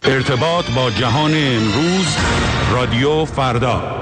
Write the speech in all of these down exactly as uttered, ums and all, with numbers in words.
ارتباط با جهان امروز، رادیو فردا.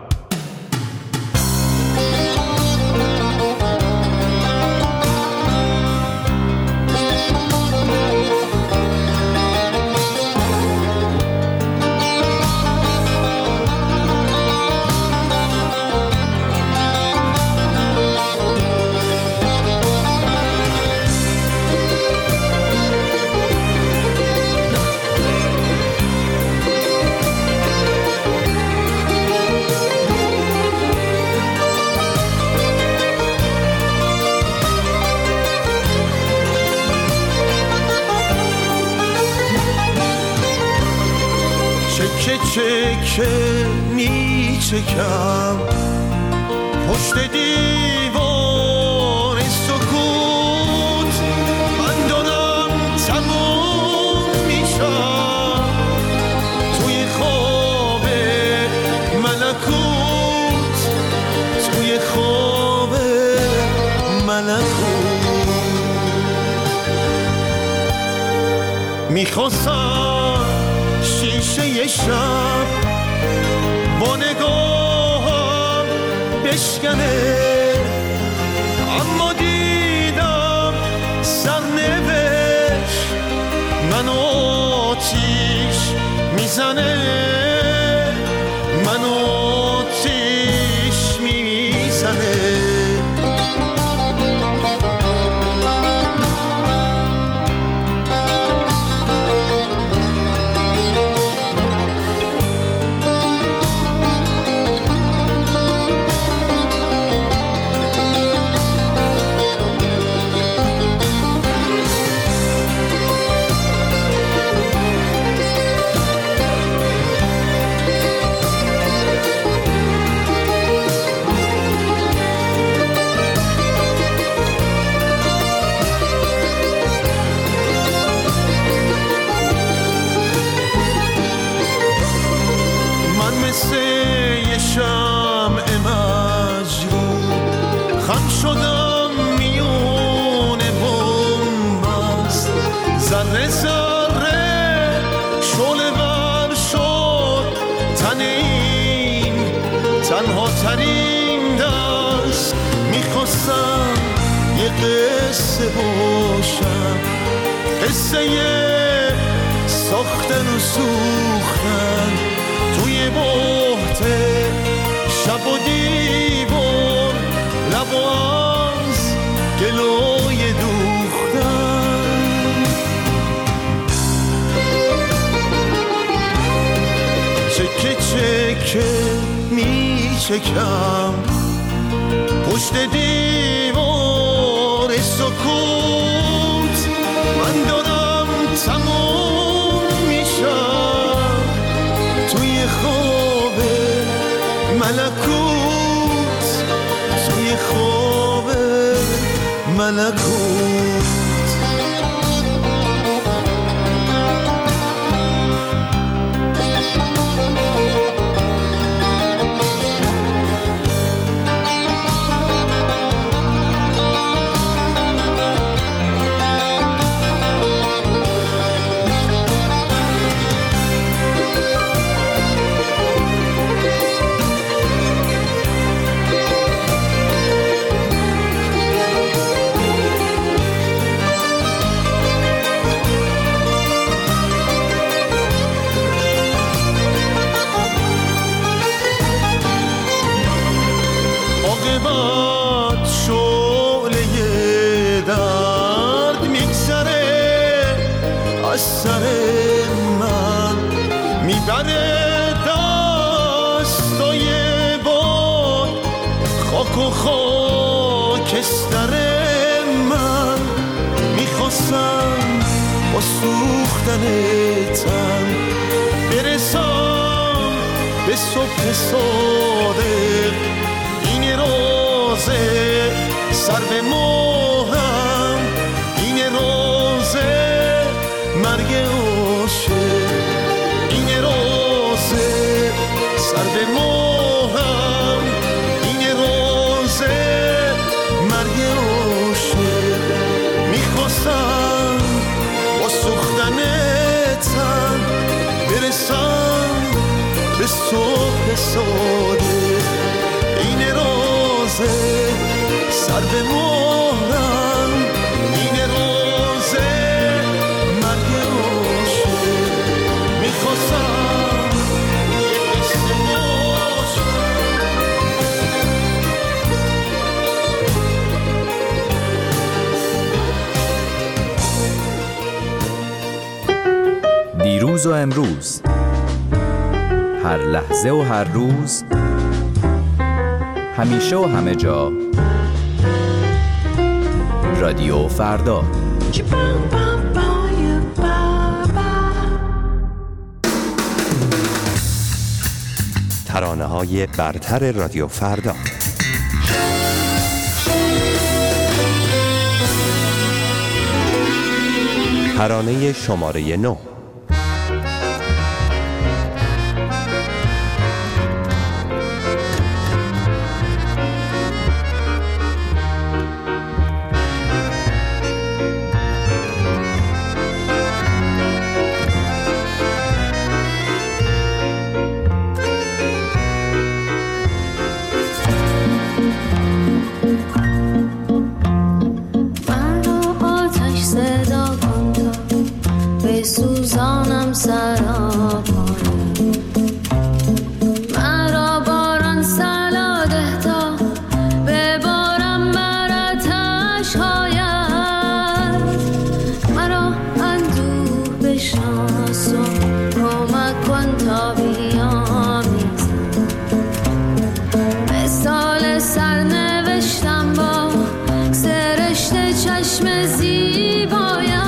چکه می چکم پشت دیوار سکوت، من دارم تموم میشم توی خواب ملکوت، توی خواب ملکوت. میخواستم شیشه شب با نگاهم بشکنه، اما دیدم سرنوشت منو آتیش میزنه، منو آتیش میزنه. خم شدم میونه بومبست، ذره ذره شعله ور شد تن این تنها ترین دست. میخواستم یه قصه باشم، قصه ساختن و سوختن توی بحت شب و دیوار، لب از گلوی دوختن. چکه چکه می چکم پشت دیوار سکوت، من دارم تموم میشم توی خواب ملکوت، توی خواب ملکوت. سر من میبره دستای باد، خاک و خاکستر من. میخواستم با سوختن تن برسم به صبح صادق، این روزه سر به ماهم، این روزه مرگ عاشق، این روزه سر به ماهم، این روزه مرگ عاشق. میخواستم با سوختن تن به صبح ساده این روزه سر به مهرم این روزه مرگ عاشق میخواستم یه قصه باشه. دیروز و امروز، هر لحظه و هر روز، همیشه و همه جا، رادیو فردا. ترانه‌های برتر رادیو فردا. ترانه شماره نه. سوزانم سراپاره مرا باران سلاده تا ببارم براتش هاید مرا اندوه بشناس و کمک کن تا بیامیزم مثال سرنوشتم با سرشت چشم زیبایم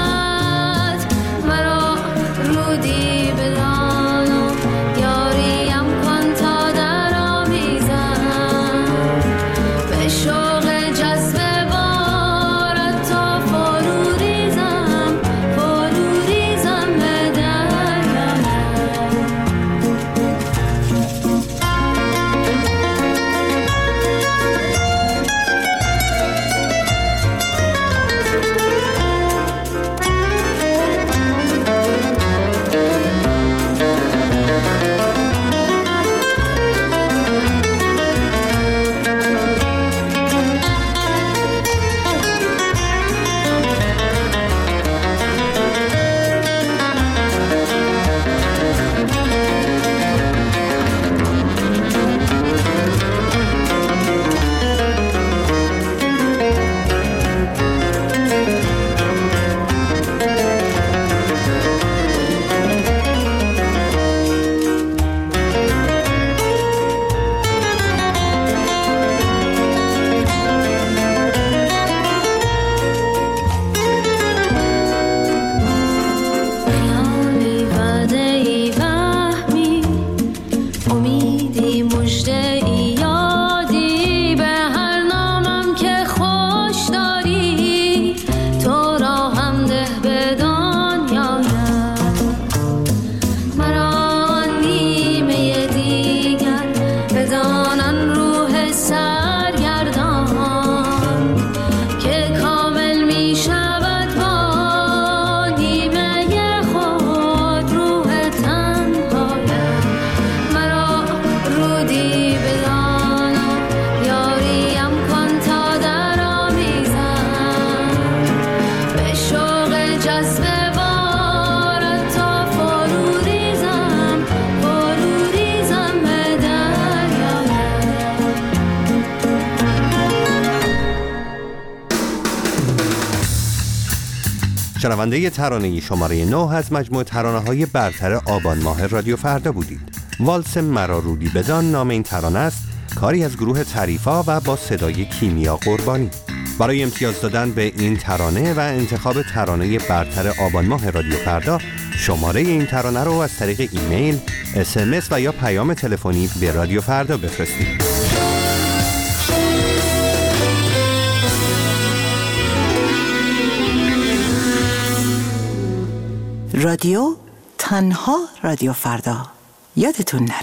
شنونده ترانه شماره نه از مجموعه ترانه‌های برتر آبان ماه رادیو فردا بودید. والس مرا رودی بدان نام این ترانه است، کاری از گروه طریفا و با صدای کیمیا قربانی. برای امتیاز دادن به این ترانه و انتخاب ترانه برتر آبان ماه رادیو فردا، شماره این ترانه رو از طریق ایمیل، اس ام اس و یا پیام تلفنی به رادیو فردا بفرستید. رادیو تنها رادیو فردا، یادتون نره.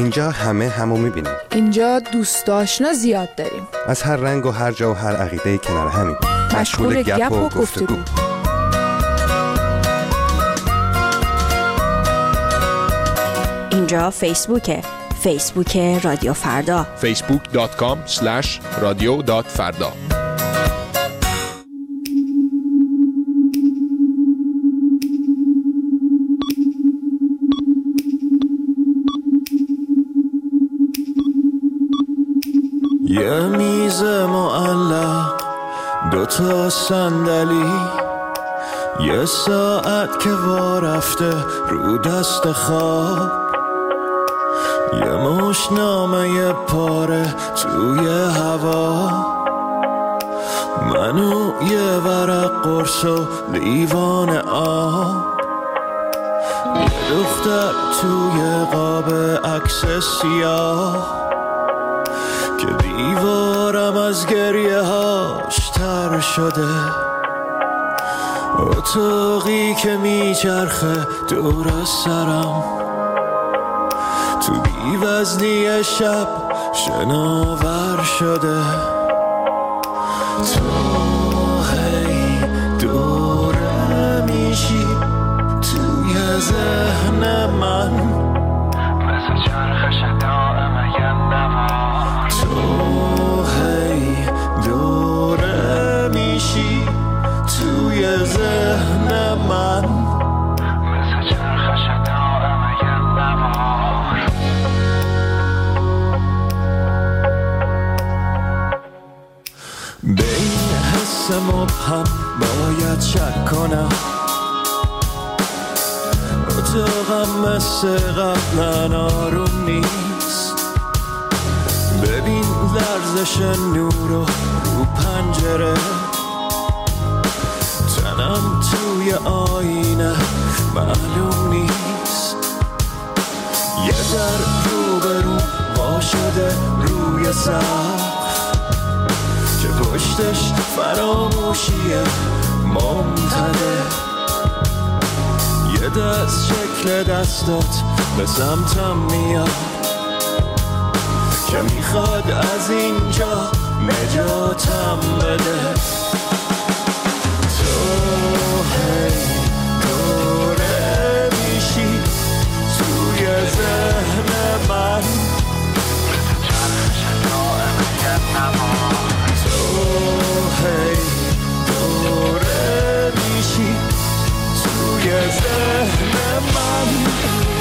اینجا همه همو میبینیم. اینجا دوست آشنا زیاد داریم. از هر رنگ و هر جا و هر عقیده کنار همین. مشغول گپ و گفتگو. اینجا فیسبوکه. فیسبوک رادیو فردا. فیسبوک دات کام اسلش رادیو دات فردا. یه میز معلق، دوتا صندلی، یه ساعت که وا رفته رو دست خواب، یه مشنامه یه پاره توی هوا، منو یه ورق قرص و لیوان آب، یه دختر توی قاب عکس سیاه که دیوارم از گریه هاش تر شده، اتاقی که میچرخه دور سرم، تو بی‌وزنی شب شناور شده، تو هی دوره میشی توی ذهن من، مثل چرخش دائم یه نوار، تو هی دوره میشی توی ذهن من، مثل چرخش دائم یه نوار. بین حس مبهم باید شک کنم، اتاقم مثل قبلا آروم نیست، ببین لرزش نور رو رو پنجره، تنم توی آینه معلوم نیست، یه در رو به رو وا شده روی سقف که پشتش فراموشیه ممتده، یه دست شکل دستات به سمتم میاد که میخواد از اینجا نجاتم بده، تو هی دوره میشی توی ذهن من، مثل چرخش دائم یه نوار، تو هی دوره میشی توی ذهن من.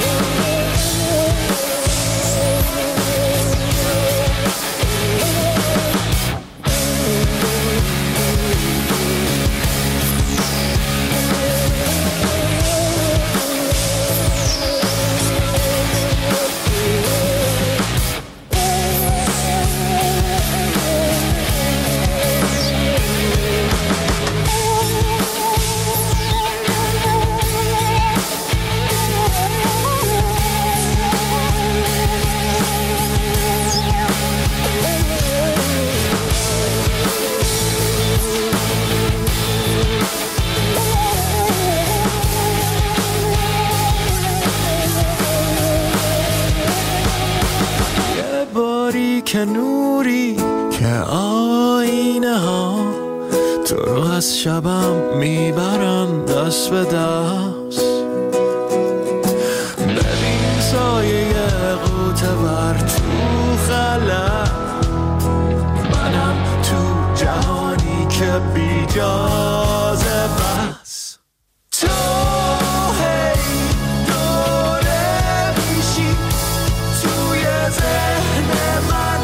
که نوری که آینه ها تو رو از شبم میبرن دست به دست، ببین سایه قوت ور تو خلا، منم تو جهانی که بی جازه بس، تو هی دوره میشی توی ذهن من،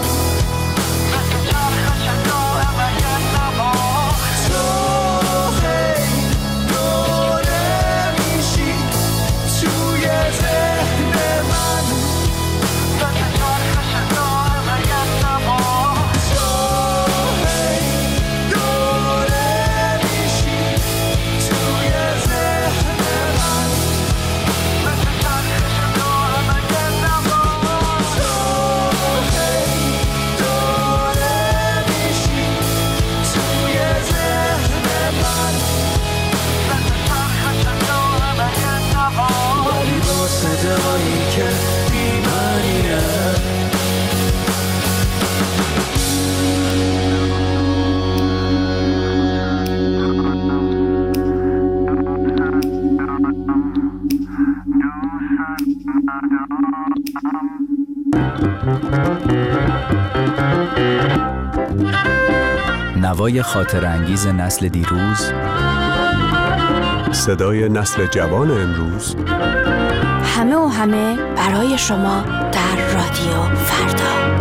نوای خاطر انگیز نسل دیروز، صدای نسل جوان امروز، همه و همه برای شما در رادیو فردا.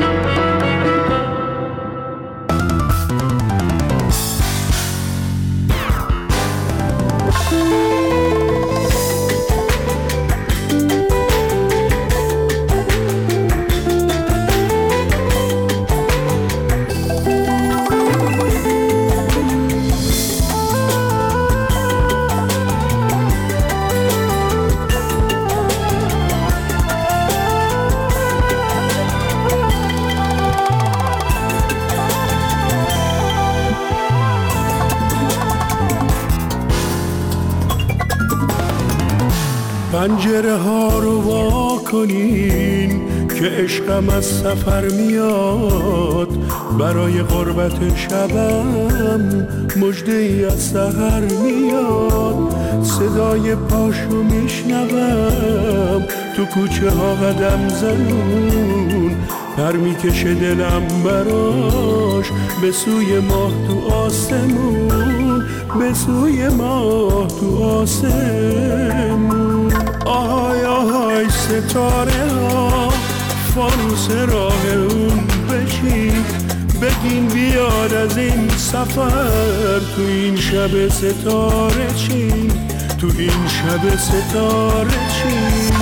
پنجره ها رو وا کنین که عشقم از سفر میاد، برای غربت شبم مژده ای از سحر میاد. صدای پاشو میشنوم تو کوچه ها قدم زنون، پر میکشه دلم براش به سوی ماه تو آسمون، به سوی ماه تو آسمون. آهای آهای ستاره ها فانوس راه اون بشین، بگین بیاد از این سفر تو این شب ستاره چین، تو این شب ستاره چین.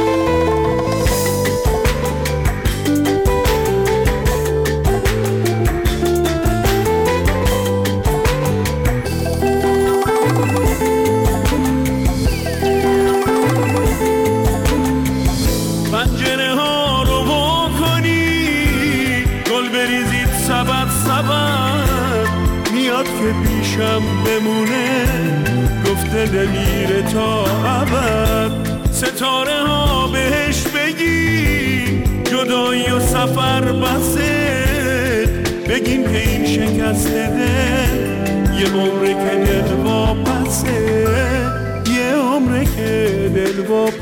که پیشم بمونه گفته نمیره تا ابد. ستاره ها بهش بگی جدایی و سفر بسه، بگیم که این شکست دل یه عمره که دل واپسه، یه عمره که دل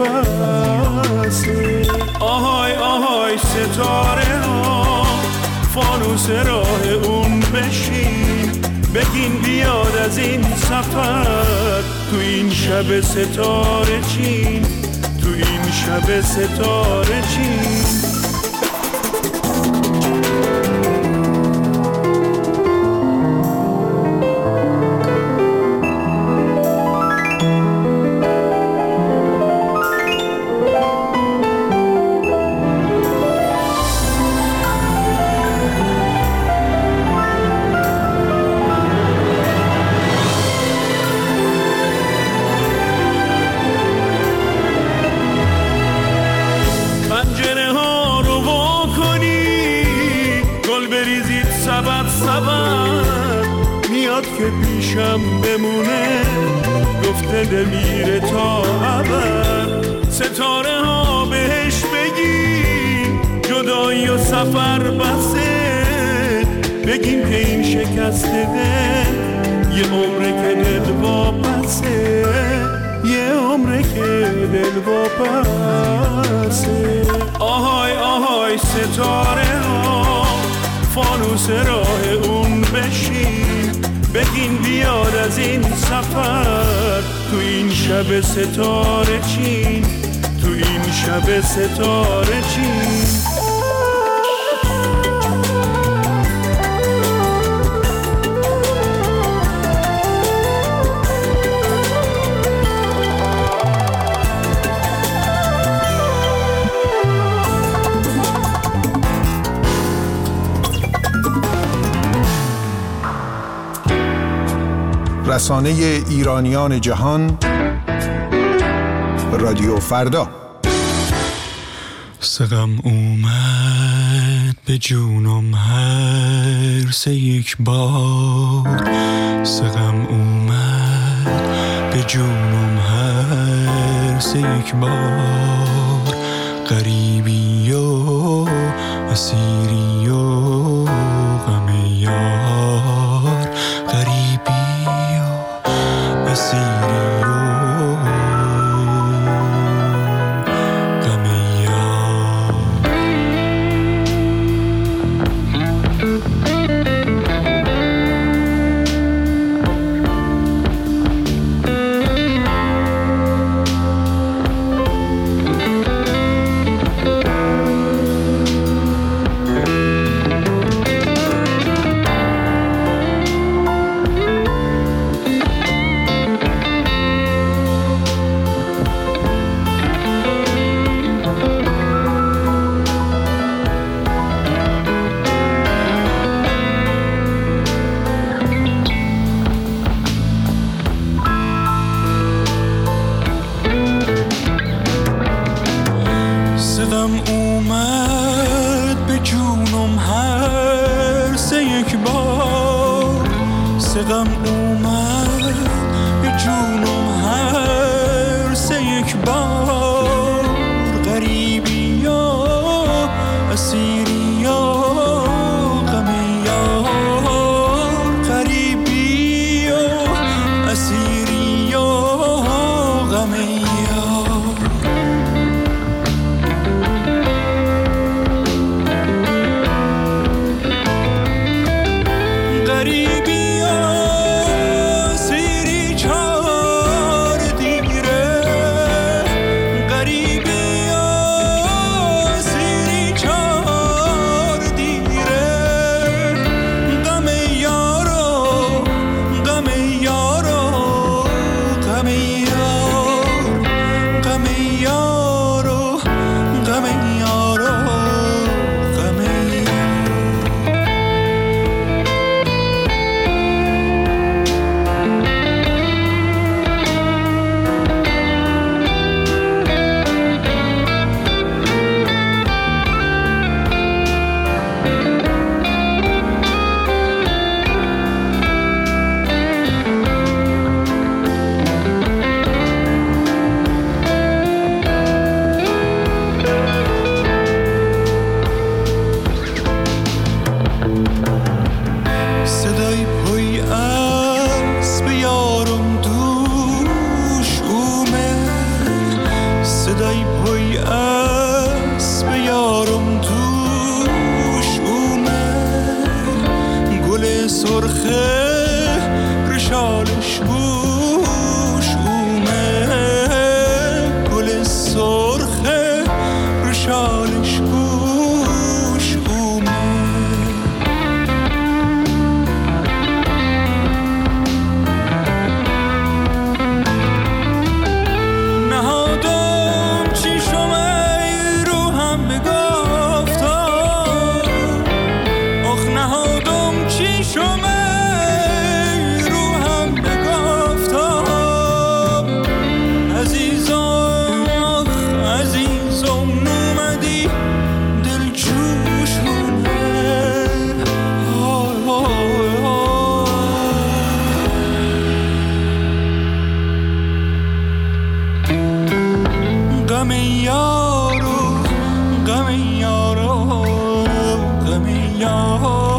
واپسه. آهای آهای ستاره ها فانوس راه اون بشین، بگین بیاد از این سفر تو این شب ستاره چین، تو این شب ستاره چین. که پیشم بمونه گفته نمیره تا ابد. ستاره ها بهش بگین جدایی و سفر بسه، بگیم که این شکست دل یه عمره که دل واپسه، یه عمره که دل واپسه. آهای آهای ستاره ها فانوس راه اون بشین، بگین بیاد از این سفر تو این شب ستاره چین، تو این شب ستاره چین. رسانه ایرانیان جهان رادیو فردا. سقم اومد به جونم هر سه یک بار، سقم اومد به جونم هر سه یک بار. غریبی و اسیری و غم یار، غریبی اسیری و غم یار. بار غریبی یا اسیری یا غمی یا غریبی یا اسیری یا غمی یا غریبی غم یارو غم یارو غم یارو